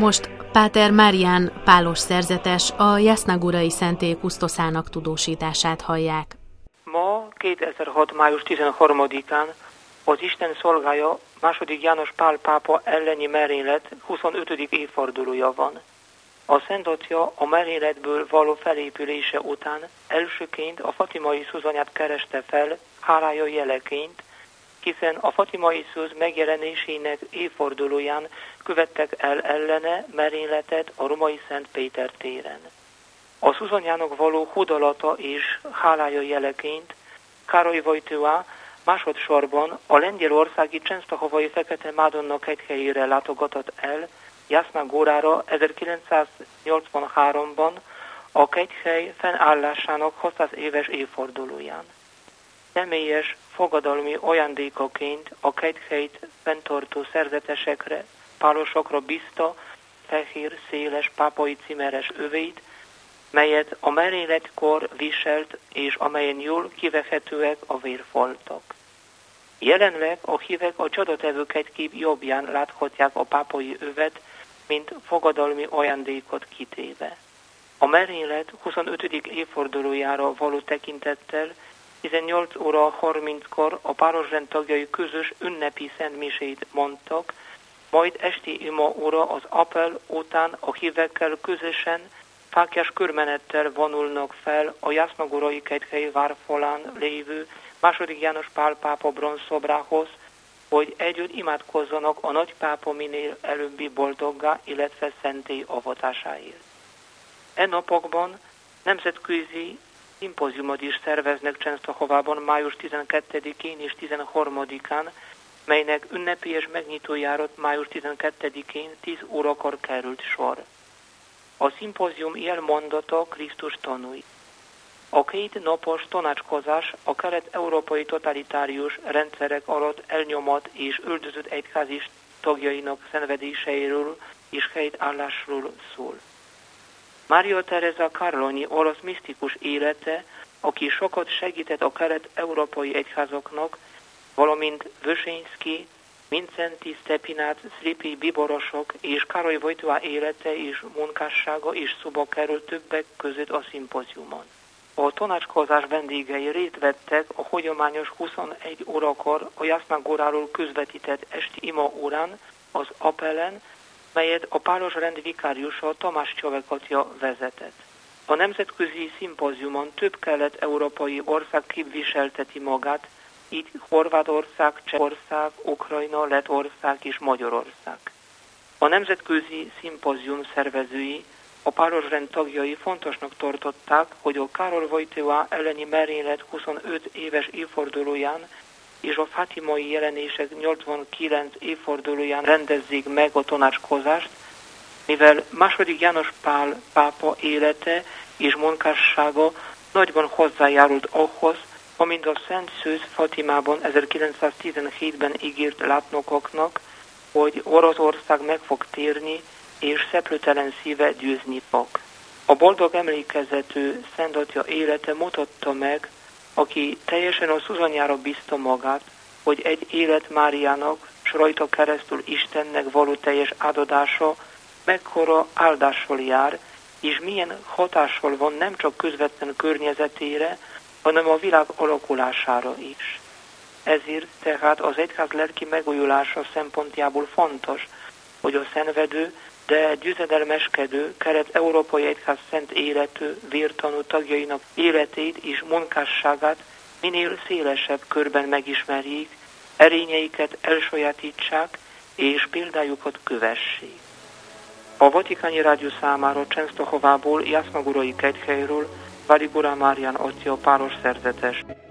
Most Páter Marián pálos szerzetes a Jasnagurai szentély kusztoszának tudósítását hallják. Ma 2006. május 13-án az Isten szolgája II. János Pál pápa elleni merénylet 25. évfordulója van. A Szent Atya a merényletből való felépülése után elsőként a Fatimai Szűzanyát kereste fel hálája jeleként, hiszen a Fatimai Szűz megjelenésének évfordulóján követtek el ellene merényletet a római Szent Péter téren. A Szűzanyának való hódolata és hálája jeleként Károly Wojtyła másodszorban a lengyelországi Częstochowy Fekete Madonna kegyhelyére látogatott el Jasna-Górára 1983-ban a kegyhely fennállásának 600 éves évfordulóján. Személyes fogadalmi ajándékaként a kegyhelyt fenntartó szerzetesekre, pálosokra bízta fehér, széles pápai címeres övét, melyet a merényletkor viselt, és amelyen jól kivehetőek a vérfoltok. Jelenleg a hívek a csodatevő kegykép jobbján láthatják a pápai övet, mint fogadalmi ajándékot kitéve. A merénylet 25. évfordulójára való tekintettel 18 óra 30-kor a párosrend tagjai közös ünnepi szentmisét mondtak, majd esti ima óra az appell után a hívekkel közösen fáklyás körmenettel vonulnak fel a Jasnagurai kegyhely várfalán lévő II. János Pál pápa bronzszobrához, hogy együtt imádkozzanak a nagypápa minél előbbi boldoggá, illetve szentély avatásáért. E napokban nemzetközi szimpóziumot is szerveznek Częstochowában május 12-én és 13-án, melynek ünnepélyes megnyitójárat május 12-én 10 órakor került sor. A szimpózium jelmondata Krisztus tanúi. A két napos tanácskozás a kelet-európai totalitárius rendszerek alatt elnyomott és üldözött egyházi tagjainak szenvedéseiről és helytállásról szól. Maria Teresa Carloni olasz misztikus élete, aki sokat segített a kelet-európai egyházaknak, valamint Wyszyński, Mindszenty Stepinát, Szlipi Biborosok és Károly Wojtyła élete és munkássága is szóba került többek között a szimpóziumon. A tanácskozás vendégei részt vettek a hagyományos 21 órakor a Jasna-Góráról közvetített esti ima órán, az appellen, melyet a párosrend vikáriusa Tamás Csavekatya vezetett. A nemzetközi szimpóziumon több kelet-európai ország képviselteti magát, így Horvátország, Csehország, Ukrajna, Lettország és Magyarország. A nemzetközi szimpózium szervezői, a párosrend tagjai fontosnak tartották, hogy a Károly Wojtyła elleni merénylet 25 éves évfordulóján és a fátimai jelenések 89 évfordulóján rendezzék meg a tanácskozást, mivel II. János Pál pápa élete és munkássága nagyban hozzájárult ahhoz, amint a Szent Szűz Fatimában 1917-ben ígért látnokoknak, hogy Oroszország meg fog térni, és szeplőtelen szíve győzni fog. A boldog emlékezetű Szent Atya élete mutatta meg, aki teljesen a Szűzanyára bízta magát, hogy egy élet Máriának, s rajta keresztül Istennek való teljes átadása mekkora áldással jár, és milyen hatással van nem csak közvetlen környezetére, hanem a világ alakulására is. Ezért tehát az egyház lelki megújulása szempontjából fontos, hogy a szenvedő, de győzedelmeskedő kelet-európai egyház szent életű, vértanú tagjainak életét és munkásságát minél szélesebb körben megismerjék, erényeiket elsajátítsák és példájukat kövessék. A Vatikáni Rádió számára Częstochovából, Jasnagurai kegyhelyről Varigura Marián atya páros szerzetes.